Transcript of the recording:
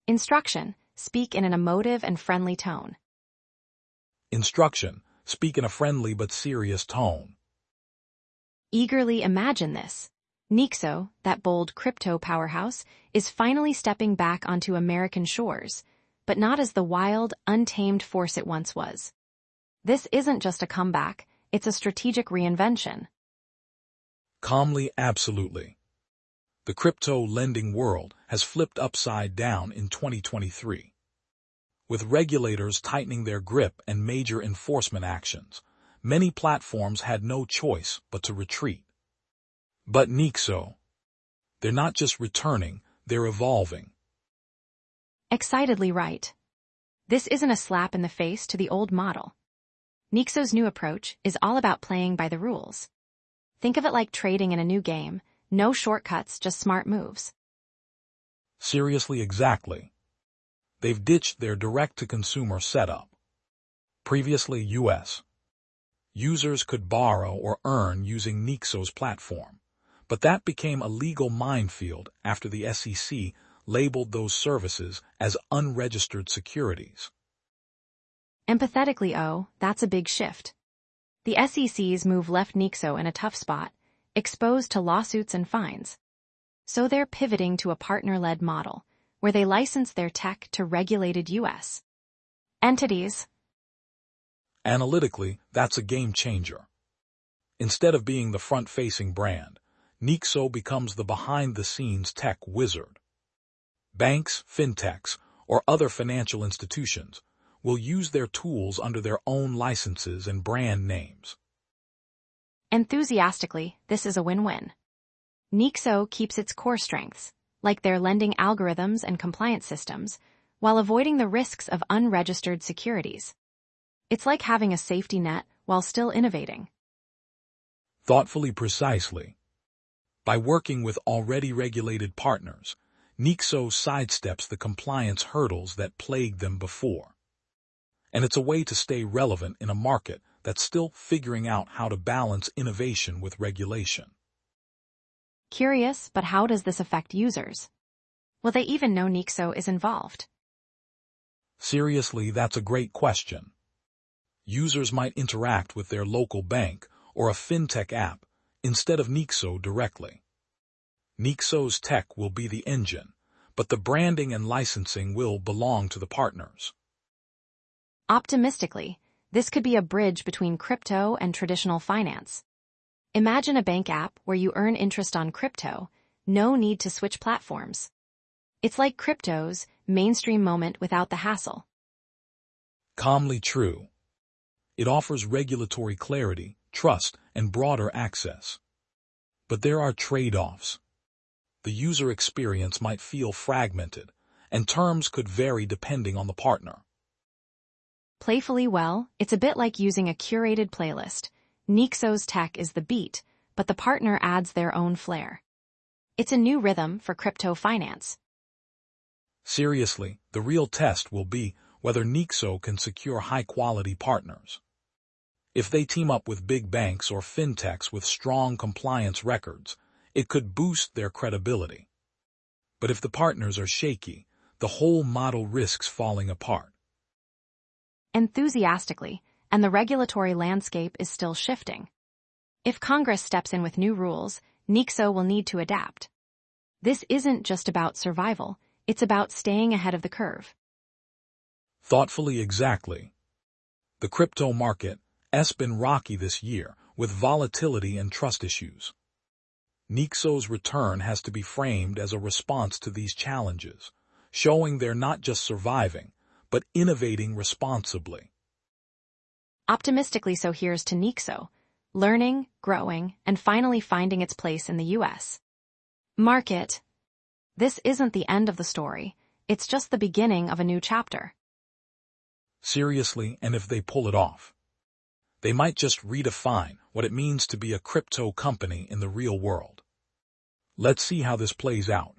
Instruction: speak in an emotive and friendly tone. Instruction: speak in a friendly but serious tone. Eagerly imagine this. Nixo, that bold crypto powerhouse, is finally stepping back onto American shores, but not as the wild, untamed force it once was. This isn't just a comeback, it's a strategic reinvention. Calmly, absolutely. The crypto lending world has flipped upside down in 2023. With regulators tightening their grip and major enforcement actions, many platforms had no choice but to retreat. But Nixo, they're not just returning, they're evolving. Excitedly right. This isn't a slap in the face to the old model. Nixo's new approach is all about playing by the rules. Think of it like trading in a new game, no shortcuts, just smart moves. Seriously, exactly. They've ditched their direct-to-consumer setup. Previously, U.S. users could borrow or earn using Nixo's platform, but that became a legal minefield after the SEC labeled those services as unregistered securities. Empathetically, that's a big shift. The SEC's move left Nixo in a tough spot, exposed to lawsuits and fines. So they're pivoting to a partner-led model, where they license their tech to regulated U.S. entities. Analytically, that's a game changer. Instead of being the front-facing brand, Nixo becomes the behind-the-scenes tech wizard. Banks, fintechs, or other financial institutions will use their tools under their own licenses and brand names. Enthusiastically, this is a win-win. Nixo keeps its core strengths, like their lending algorithms and compliance systems, while avoiding the risks of unregistered securities. It's like having a safety net while still innovating. Thoughtfully, precisely. By working with already regulated partners, Nixo sidesteps the compliance hurdles that plagued them before. And it's a way to stay relevant in a market that's still figuring out how to balance innovation with regulation. Curious, but how does this affect users? Will they even know Nixo is involved? Seriously, that's a great question. Users might interact with their local bank or a fintech app instead of Nixo directly. Nixo's tech will be the engine, but the branding and licensing will belong to the partners. Optimistically, this could be a bridge between crypto and traditional finance. Imagine a bank app where you earn interest on crypto, no need to switch platforms. It's like crypto's mainstream moment without the hassle. Calmly true. It offers regulatory clarity, trust, and broader access. But there are trade-offs. The user experience might feel fragmented, and terms could vary depending on the partner. Playfully, it's a bit like using a curated playlist. Nixo's tech is the beat, but the partner adds their own flair. It's a new rhythm for crypto finance. Seriously, the real test will be whether Nixo can secure high-quality partners. If they team up with big banks or fintechs with strong compliance records, it could boost their credibility. But if the partners are shaky, the whole model risks falling apart. Enthusiastically, and the regulatory landscape is still shifting. If Congress steps in with new rules, Nixo will need to adapt. This isn't just about survival, it's about staying ahead of the curve. Thoughtfully, exactly. The crypto market has been rocky this year with volatility and trust issues. Nixo's return has to be framed as a response to these challenges, showing they're not just surviving, but innovating responsibly. Optimistically, so here's to Nixo, learning, growing, and finally finding its place in the U.S. market. This isn't the end of the story, it's just the beginning of a new chapter. Seriously, and if they pull it off, they might just redefine what it means to be a crypto company in the real world. Let's see how this plays out.